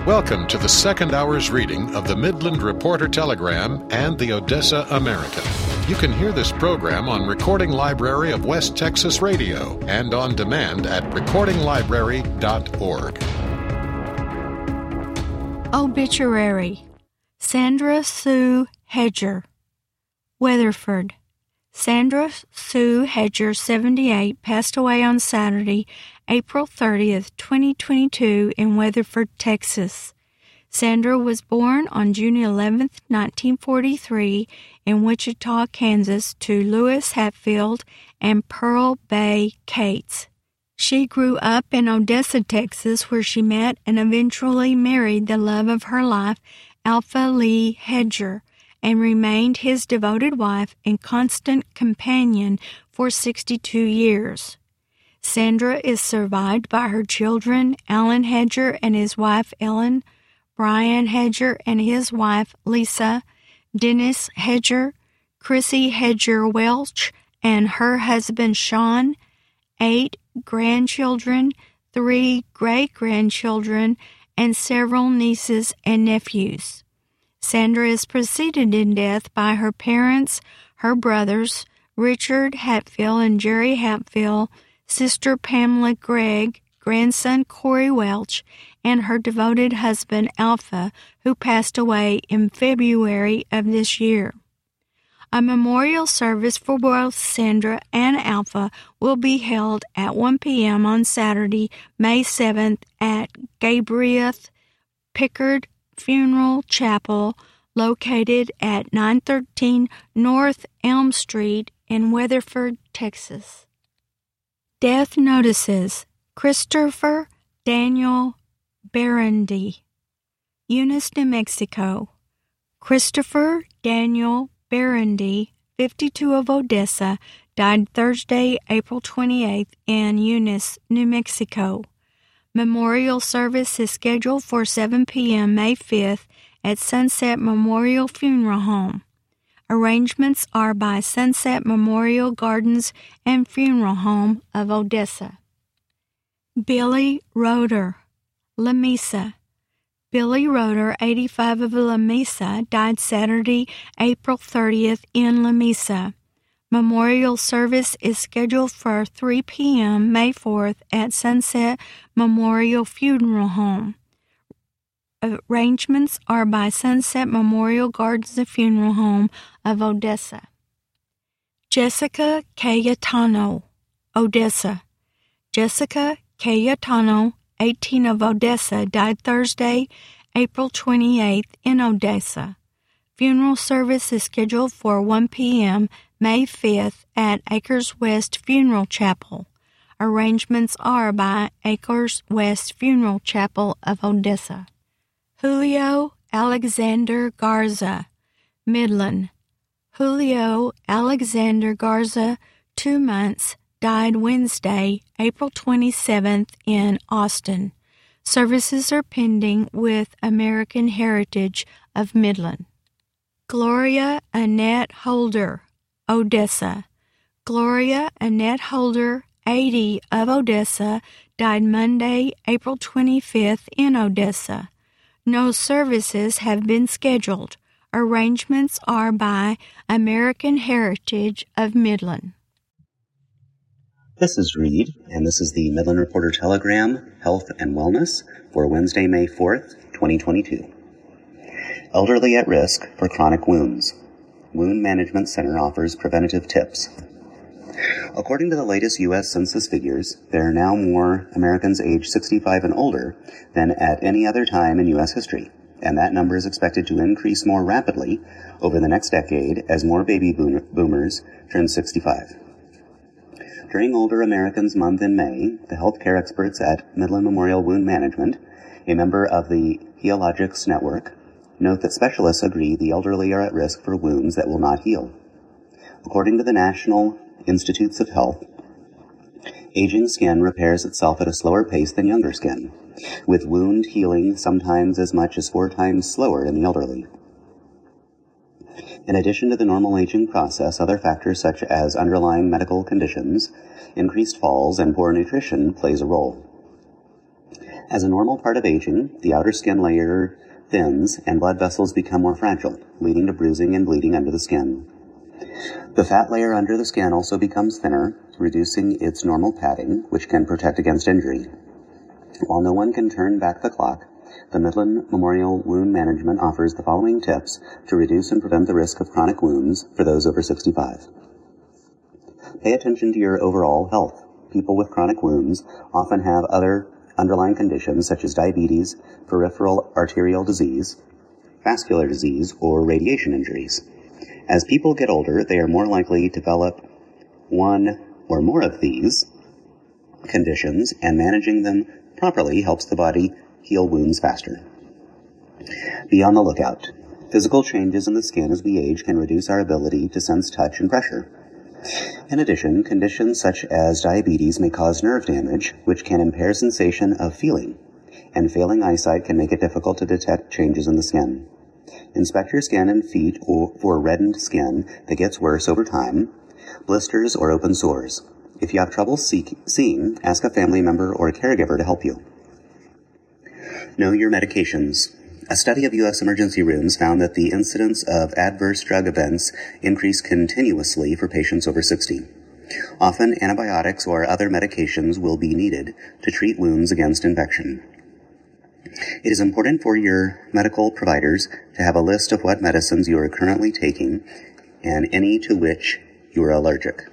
Welcome to the second hour's reading of the Midland Reporter Telegram and the Odessa American. You can hear this program on Recording Library of West Texas Radio and on demand at recordinglibrary.org. Obituary: Sandra Sue Hedger, Weatherford. Sandra Sue Hedger, 78, passed away on Saturday, April 30th, 2022, in Weatherford, Texas. Sandra was born on June 11th, 1943, in Wichita, Kansas, to Lewis Hatfield and Pearl Bay Cates. She grew up in Odessa, Texas, where she met and eventually married the love of her life, Alpha Lee Hedger, and remained his devoted wife and constant companion for 62 years. Sandra is survived by her children, Alan Hedger and his wife Ellen, Brian Hedger and his wife Lisa, Dennis Hedger, Chrissy Hedger Welch and her husband Sean, 8 grandchildren, 3 great-grandchildren, and several nieces and nephews. Sandra is preceded in death by her parents, her brothers, Richard Hatfield and Jerry Hatfield, sister Pamela Gregg, grandson Corey Welch, and her devoted husband Alpha, who passed away in February of this year. A memorial service for both Sandra and Alpha will be held at 1 p.m. on Saturday, May 7th at Gabriel Pickard Funeral Chapel, located at 913 North Elm Street in Weatherford, Texas. Death notices: Christopher Daniel Berendy, Eunice, New Mexico. Christopher Daniel Berendy, 52, of Odessa, died Thursday, April 28th in Eunice, New Mexico. Memorial service is scheduled for 7 p.m. May 5th at Sunset Memorial Funeral Home. Arrangements are by Sunset Memorial Gardens and Funeral Home of Odessa. Billy Roeder, Lamesa. Billy Roeder, 85, of Lamesa, died Saturday, April 30th in Lamesa. Memorial service is scheduled for 3 p.m. May 4th at Sunset Memorial Funeral Home. Arrangements are by Sunset Memorial Gardens and Funeral Home of Odessa. Jessica Cayetano, Odessa. Jessica Cayetano, 18, of Odessa, died Thursday, April 28th in Odessa. Funeral service is scheduled for 1 p.m. May 5th at Acres West Funeral Chapel. Arrangements are by Acres West Funeral Chapel of Odessa. Julio Alexander Garza, Midland. Julio Alexander Garza, 2 months, died Wednesday, April 27th in Austin. Services are pending with American Heritage of Midland. Gloria Annette Holder, Odessa. Gloria Annette Holder, 80, of Odessa, died Monday, April 25th in Odessa. No services have been scheduled. Arrangements are by American Heritage of Midland. This is Reed, and this is the Midland Reporter Telegram, Health and Wellness, for Wednesday, May 4th, 2022. Elderly at risk for chronic wounds. Wound Management Center offers preventative tips. According to the latest U.S. Census figures, there are now more Americans aged 65 and older than at any other time in U.S. history, and that number is expected to increase more rapidly over the next decade as more baby boomers turn 65. During Older Americans Month in May, the healthcare experts at Midland Memorial Wound Management, a member of the Healogics Network, note that specialists agree the elderly are at risk for wounds that will not heal. According to the National Institutes of Health, aging skin repairs itself at a slower pace than younger skin, with wound healing sometimes as much as 4 times slower in the elderly. In addition to the normal aging process, other factors such as underlying medical conditions, increased falls, and poor nutrition plays a role. As a normal part of aging, the outer skin layer thins and blood vessels become more fragile, leading to bruising and bleeding under the skin. The fat layer under the skin also becomes thinner, reducing its normal padding, which can protect against injury. While no one can turn back the clock, the Midland Memorial Wound Management offers the following tips to reduce and prevent the risk of chronic wounds for those over 65. Pay attention to your overall health. People with chronic wounds often have other underlying conditions such as diabetes, peripheral arterial disease, vascular disease, or radiation injuries. As people get older, they are more likely to develop one or more of these conditions, and managing them properly helps the body heal wounds faster. Be on the lookout. Physical changes in the skin as we age can reduce our ability to sense touch and pressure. In addition, conditions such as diabetes may cause nerve damage, which can impair sensation of feeling, and failing eyesight can make it difficult to detect changes in the skin. Inspect your skin and feet for reddened skin that gets worse over time, blisters, or open sores. If you have trouble seeing, ask a family member or a caregiver to help you. Know your medications. A study of U.S. emergency rooms found that the incidence of adverse drug events increased continuously for patients over 60. Often, antibiotics or other medications will be needed to treat wounds against infection. It is important for your medical providers to have a list of what medicines you are currently taking and any to which you are allergic.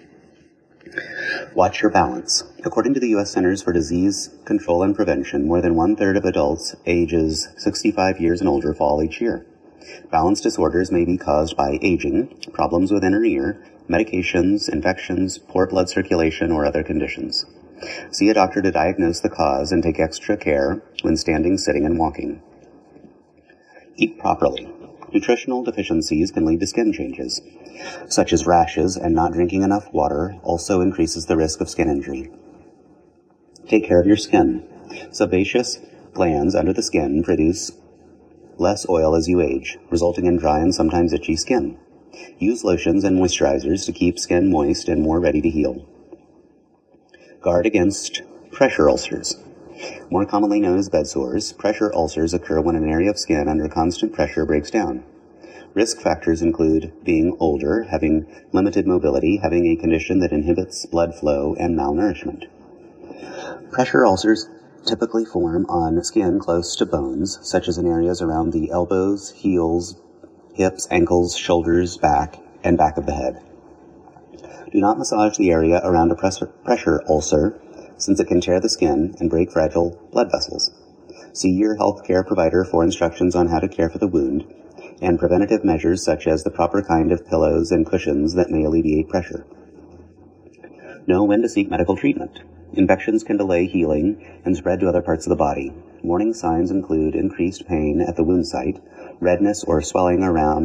Watch your balance. According to the U.S. Centers for Disease Control and Prevention, more than 1/3 of adults ages 65 years and older fall each year. Balance disorders may be caused by aging, problems with inner ear, medications, infections, poor blood circulation, or other conditions. See a doctor to diagnose the cause and take extra care when standing, sitting, and walking. Eat properly. Nutritional deficiencies can lead to skin changes, such as rashes, and not drinking enough water also increases the risk of skin injury. Take care of your skin. Sebaceous glands under the skin produce less oil as you age, resulting in dry and sometimes itchy skin. Use lotions and moisturizers to keep skin moist and more ready to heal. Guard against pressure ulcers. More commonly known as bed sores, pressure ulcers occur when an area of skin under constant pressure breaks down. Risk factors include being older, having limited mobility, having a condition that inhibits blood flow, and malnourishment. Pressure ulcers typically form on skin close to bones, such as in areas around the elbows, heels, hips, ankles, shoulders, back, and back of the head. Do not massage the area around a pressure ulcer, since it can tear the skin and break fragile blood vessels. See your healthcare provider for instructions on how to care for the wound, and preventative measures such as the proper kind of pillows and cushions that may alleviate pressure. Know when to seek medical treatment. Infections can delay healing and spread to other parts of the body. Warning signs include increased pain at the wound site, redness or swelling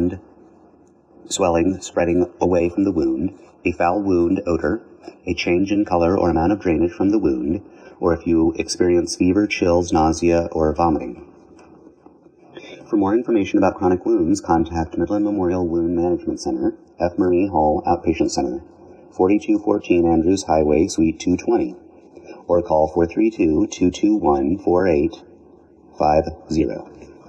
spreading away from the wound, a foul wound odor, a change in color or amount of drainage from the wound, or if you experience fever, chills, nausea, or vomiting. For more information about chronic wounds, contact Midland Memorial Wound Management Center, F. Murray Hall Outpatient Center, 4214 Andrews Highway, Suite 220, or call 432-221-4850.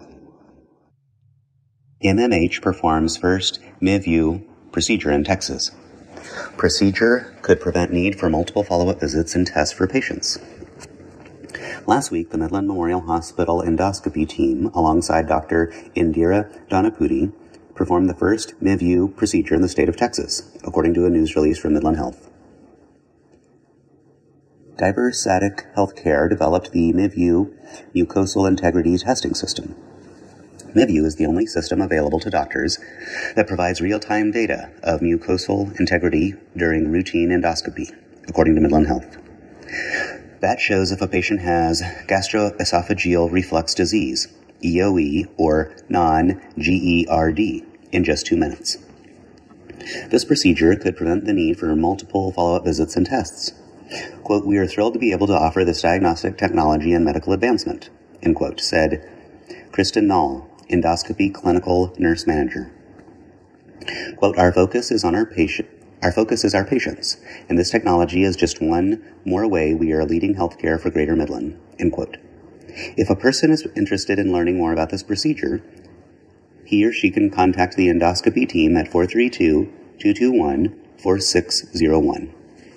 MMH performs first MIVU procedure in Texas. Procedure could prevent need for multiple follow-up visits and tests for patients. Last week, the Midland Memorial Hospital endoscopy team, alongside Dr. Indira Donapudi, performed the first MIVU procedure in the state of Texas, according to a news release from Midland Health. Diversatic Healthcare developed the MIVU mucosal integrity testing system. MIVU is the only system available to doctors that provides real-time data of mucosal integrity during routine endoscopy, according to Midland Health. That shows if a patient has gastroesophageal reflux disease, EOE, or non-GERD in just 2 minutes. This procedure could prevent the need for multiple follow-up visits and tests. Quote, "We are thrilled to be able to offer this diagnostic technology and medical advancement," end quote, said Kristen Nall, endoscopy clinical nurse manager. Quote, Our focus is our patients, and this technology is just one more way we are leading healthcare for Greater Midland," end quote. If a person is interested in learning more about this procedure, he or she can contact the endoscopy team at 432-221-4601.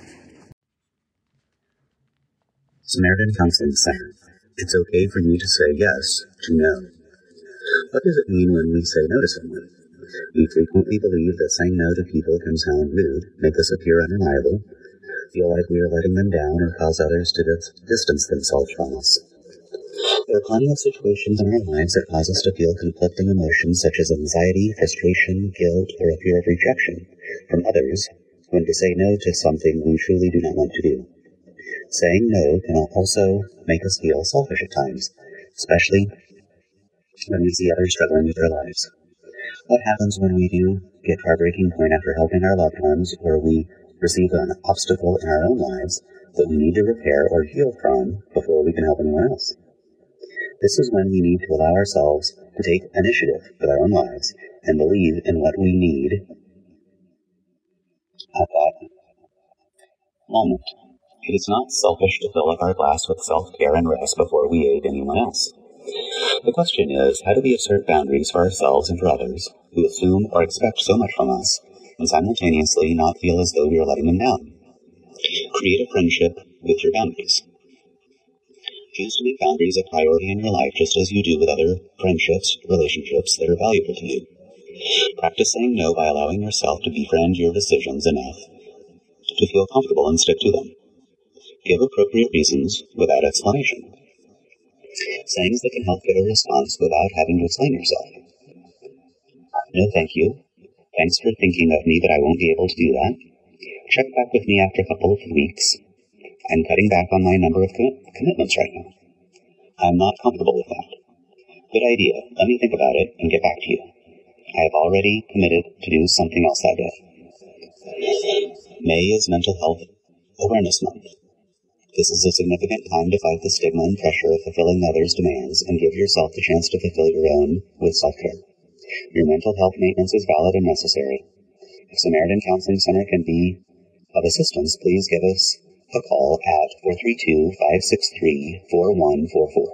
Samaritan Counseling Center. It's okay for you to say yes to no. What does it mean when we say no to someone? We frequently believe that saying no to people can sound rude, make us appear unreliable, feel like we are letting them down, or cause others to distance themselves from us. There are plenty of situations in our lives that cause us to feel conflicting emotions such as anxiety, frustration, guilt, or a fear of rejection from others when to say no to something we truly do not want to do. Saying no can also make us feel selfish at times, especially when we see others struggling with their lives. What happens when we do get to our breaking point after helping our loved ones, or we receive an obstacle in our own lives that we need to repair or heal from before we can help anyone else? This is when we need to allow ourselves to take initiative with our own lives and believe in what we need at that moment. It is not selfish to fill up our glass with self-care and rest before we aid anyone else. The question is, how do we assert boundaries for ourselves and for others who assume or expect so much from us and simultaneously not feel as though we are letting them down? Create a friendship with your boundaries. Choose to make boundaries a priority in your life just as you do with other friendships, relationships that are valuable to you. Practice saying no by allowing yourself to befriend your decisions enough to feel comfortable and stick to them. Give appropriate reasons without explanation. Sayings that can help get a response without having to explain yourself. No, thank you. Thanks for thinking of me, but I won't be able to do that. Check back with me after a couple of weeks. I'm cutting back on my number of commitments right now. I'm not comfortable with that. Good idea. Let me think about it and get back to you. I have already committed to do something else that day. May is Mental Health Awareness Month. This is a significant time to fight the stigma and pressure of fulfilling others' demands and give yourself the chance to fulfill your own with self-care. Your mental health maintenance is valid and necessary. If Samaritan Counseling Center can be of assistance, please give us a call at 432-563-4144.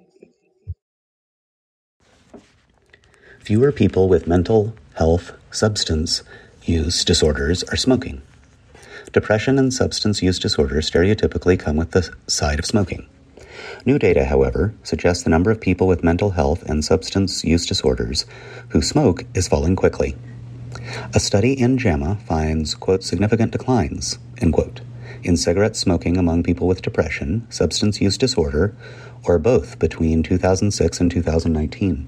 Fewer people with mental health substance use disorders are smoking. Depression and substance use disorders stereotypically come with the side of smoking. New data, however, suggests the number of people with mental health and substance use disorders who smoke is falling quickly. A study in JAMA finds, quote, significant declines, end quote, in cigarette smoking among people with depression, substance use disorder, or both between 2006 and 2019.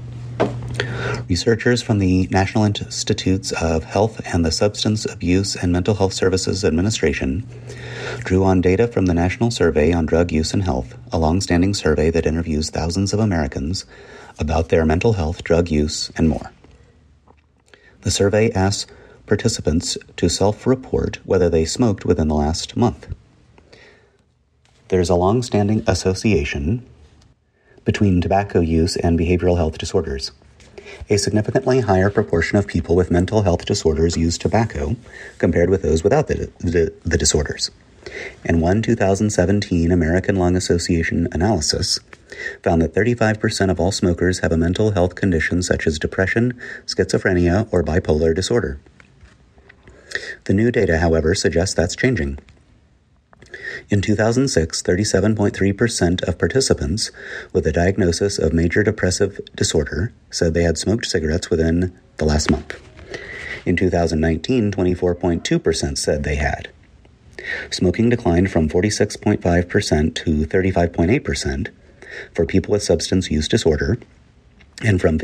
Researchers from the National Institutes of Health and the Substance Abuse and Mental Health Services Administration drew on data from the National Survey on Drug Use and Health, a long-standing survey that interviews thousands of Americans about their mental health, drug use, and more. The survey asks participants to self-report whether they smoked within the last month. There's a long-standing association between tobacco use and behavioral health disorders. A significantly higher proportion of people with mental health disorders use tobacco compared with those without the disorders. And one 2017 American Lung Association analysis found that 35% of all smokers have a mental health condition such as depression, schizophrenia, or bipolar disorder. The new data, however, suggests that's changing. In 2006, 37.3% of participants with a diagnosis of major depressive disorder said they had smoked cigarettes within the last month. In 2019, 24.2% said they had. Smoking declined from 46.5% to 35.8% for people with substance use disorder, and from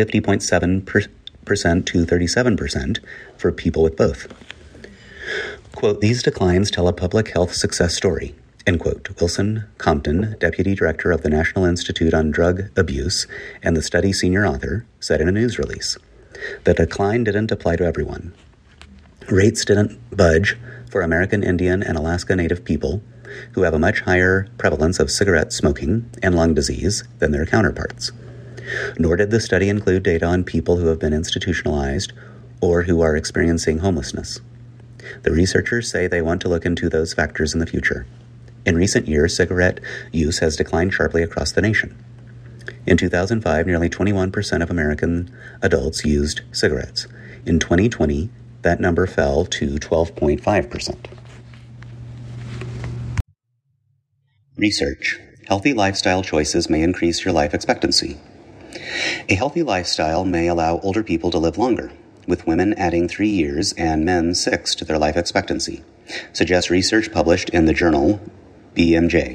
50.7% to 37% for people with both. Quote, these declines tell a public health success story, end quote. Wilson Compton, Deputy Director of the National Institute on Drug Abuse and the study's senior author, said in a news release. The decline didn't apply to everyone. Rates didn't budge for American Indian and Alaska Native people, who have a much higher prevalence of cigarette smoking and lung disease than their counterparts. Nor did the study include data on people who have been institutionalized or who are experiencing homelessness. The researchers say they want to look into those factors in the future. In recent years, cigarette use has declined sharply across the nation. In 2005, nearly 21% of American adults used cigarettes. In 2020, that number fell to 12.5%. Research. Healthy lifestyle choices may increase your life expectancy. A healthy lifestyle may allow older people to live longer, with women adding 3 years and men 6 to their life expectancy, suggests research published in the journal BMJ.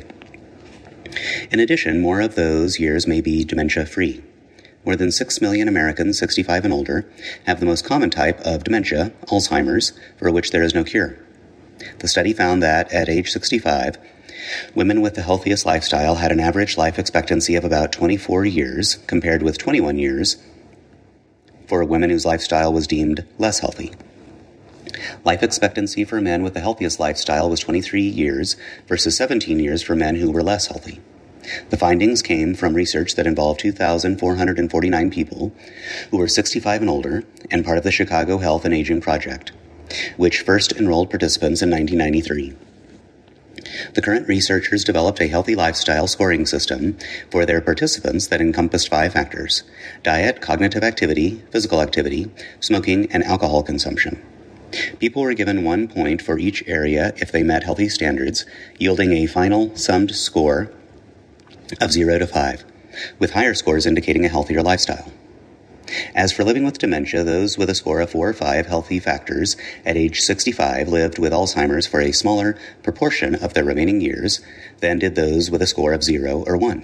In addition, more of those years may be dementia-free. More than 6 million Americans 65 and older have the most common type of dementia, Alzheimer's, for which there is no cure. The study found that at age 65, women with the healthiest lifestyle had an average life expectancy of about 24 years, compared with 21 years for women whose lifestyle was deemed less healthy. Life expectancy for men with the healthiest lifestyle was 23 years versus 17 years for men who were less healthy. The findings came from research that involved 2,449 people who were 65 and older and part of the Chicago Health and Aging Project, which first enrolled participants in 1993. The current researchers developed a healthy lifestyle scoring system for their participants that encompassed 5 factors: diet, cognitive activity, physical activity, smoking, and alcohol consumption. People were given 1 point for each area if they met healthy standards, yielding a final summed score of 0 to 5, with higher scores indicating a healthier lifestyle. As for living with dementia, those with a score of 4 or 5 healthy factors at age 65 lived with Alzheimer's for a smaller proportion of their remaining years than did those with a score of 0 or 1.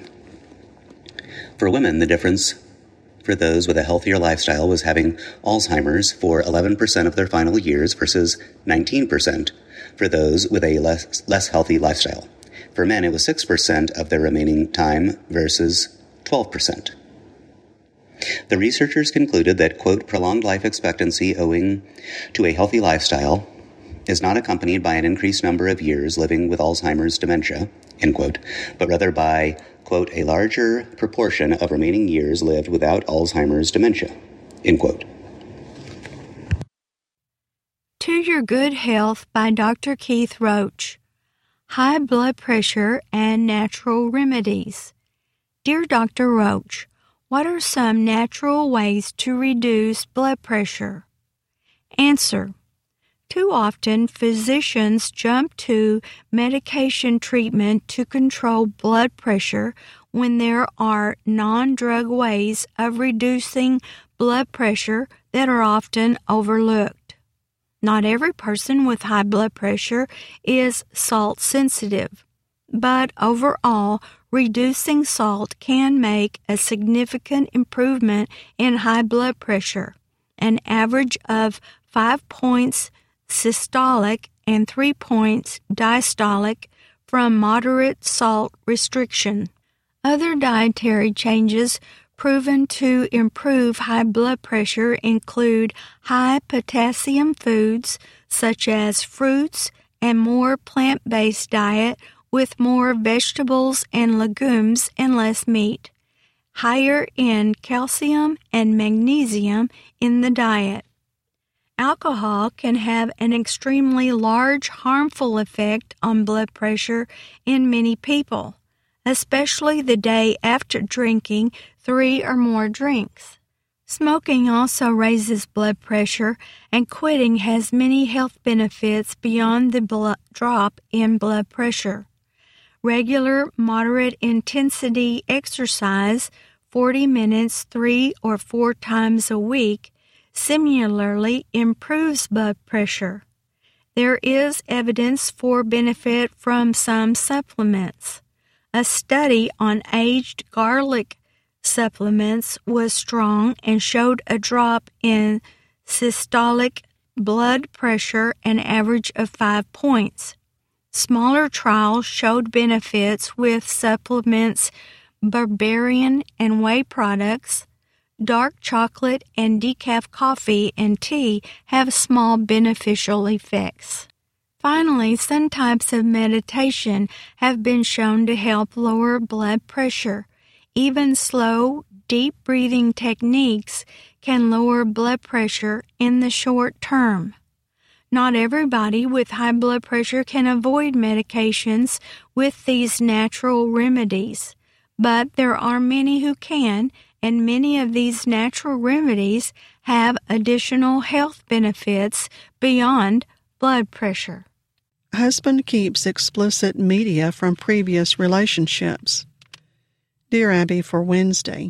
For women, the difference for those with a healthier lifestyle was having Alzheimer's for 11% of their final years versus 19% for those with a less healthy lifestyle. For men, it was 6% of their remaining time versus 12%. The researchers concluded that, quote, prolonged life expectancy owing to a healthy lifestyle is not accompanied by an increased number of years living with Alzheimer's dementia, end quote, but rather by, quote, a larger proportion of remaining years lived without Alzheimer's dementia, end quote. To Your Good Health by Dr. Keith Roach. High blood pressure and natural remedies. Dear Dr. Roach, what are some natural ways to reduce blood pressure? Answer. Too often, physicians jump to medication treatment to control blood pressure when there are non-drug ways of reducing blood pressure that are often overlooked. Not every person with high blood pressure is salt sensitive, but overall, reducing salt can make a significant improvement in high blood pressure. An average of 5 points systolic and 3 points diastolic from moderate salt restriction. Other dietary changes proven to improve high blood pressure include high potassium foods such as fruits and more plant-based diet with more vegetables and legumes and less meat, higher in calcium and magnesium in the diet. Alcohol can have an extremely large harmful effect on blood pressure in many people, especially the day after drinking 3 or more drinks. Smoking also raises blood pressure, and quitting has many health benefits beyond the drop in blood pressure. Regular moderate intensity exercise, 40 minutes 3 or 4 times a week, similarly improves blood pressure. There is evidence for benefit from some supplements. A study on aged garlic supplements was strong and showed a drop in systolic blood pressure an average of 5 points. Smaller trials showed benefits with supplements, Barbarian and whey products. Dark chocolate and decaf coffee and tea have small beneficial effects. Finally, some types of meditation have been shown to help lower blood pressure. Even slow, deep breathing techniques can lower blood pressure in the short term. Not everybody with high blood pressure can avoid medications with these natural remedies, but there are many who can, and many of these natural remedies have additional health benefits beyond blood pressure. Husband keeps explicit media from previous relationships. Dear Abby, for Wednesday.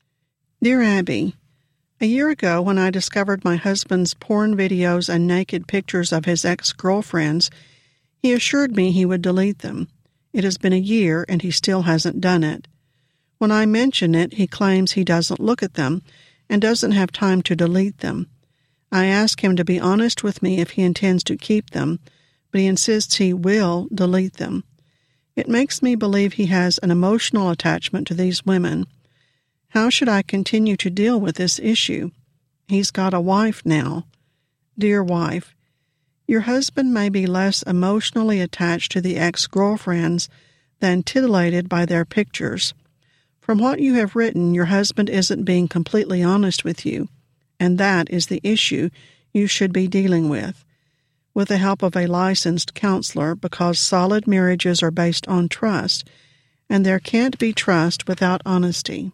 Dear Abby, a year ago when I discovered my husband's porn videos and naked pictures of his ex-girlfriends, he assured me he would delete them. It has been a year and he still hasn't done it. When I mention it, he claims he doesn't look at them and doesn't have time to delete them. I ask him to be honest with me if he intends to keep them, but he insists he will delete them. It makes me believe he has an emotional attachment to these women. How should I continue to deal with this issue? He's got a wife now. Dear wife, your husband may be less emotionally attached to the ex-girlfriends than titillated by their pictures. From what you have written, your husband isn't being completely honest with you, and that is the issue you should be dealing with the help of a licensed counselor, because solid marriages are based on trust, and there can't be trust without honesty.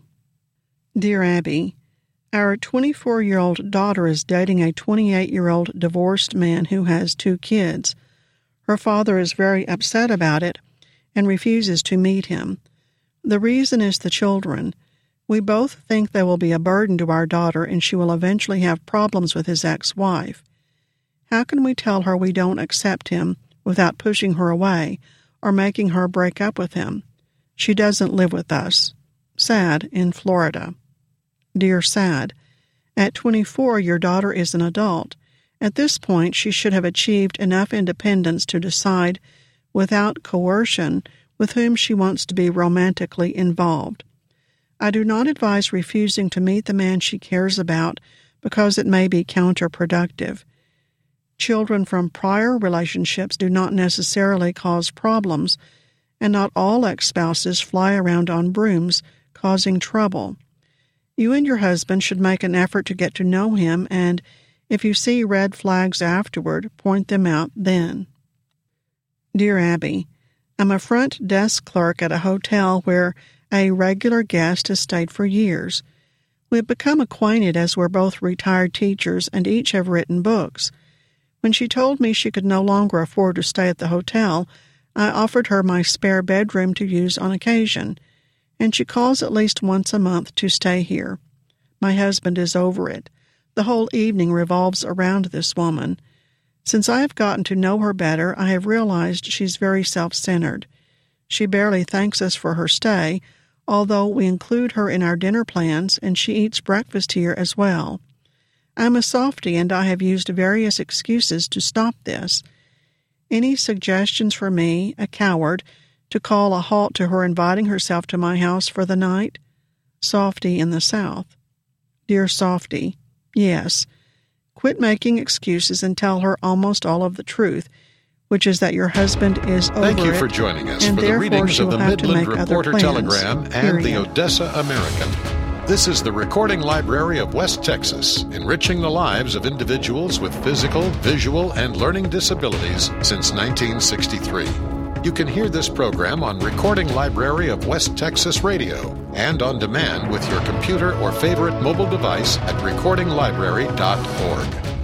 Dear Abby, our 24-year-old daughter is dating a 28-year-old divorced man who has 2 kids. Her father is very upset about it and refuses to meet him. The reason is the children. We both think they will be a burden to our daughter and she will eventually have problems with his ex-wife. How can we tell her we don't accept him without pushing her away or making her break up with him? She doesn't live with us. Sad, in Florida. Dear Sad, at 24, your daughter is an adult. At this point, she should have achieved enough independence to decide, without coercion, with whom she wants to be romantically involved. I do not advise refusing to meet the man she cares about because it may be counterproductive. Children from prior relationships do not necessarily cause problems, and not all ex-spouses fly around on brooms causing trouble. You and your husband should make an effort to get to know him, and if you see red flags afterward, point them out then. Dear Abby, I'm a front desk clerk at a hotel where a regular guest has stayed for years. We've become acquainted as we're both retired teachers and each have written books. When she told me she could no longer afford to stay at the hotel, I offered her my spare bedroom to use on occasion, and she calls at least once a month to stay here. My husband is over it. The whole evening revolves around this woman. Since I have gotten to know her better, I have realized she's very self-centered. She barely thanks us for her stay, although we include her in our dinner plans, and she eats breakfast here as well. I'm a softie, and I have used various excuses to stop this. Any suggestions for me, a coward, to call a halt to her inviting herself to my house for the night? Softie in the South. Dear Softie, yes. Quit making excuses and tell her almost all of the truth, which is that your husband is over it. Thank you for joining us for the readings of the Midland Reporter Telegram and the Odessa American. This is the Recording Library of West Texas, enriching the lives of individuals with physical, visual, and learning disabilities since 1963. You can hear this program on Recording Library of West Texas Radio and on demand with your computer or favorite mobile device at recordinglibrary.org.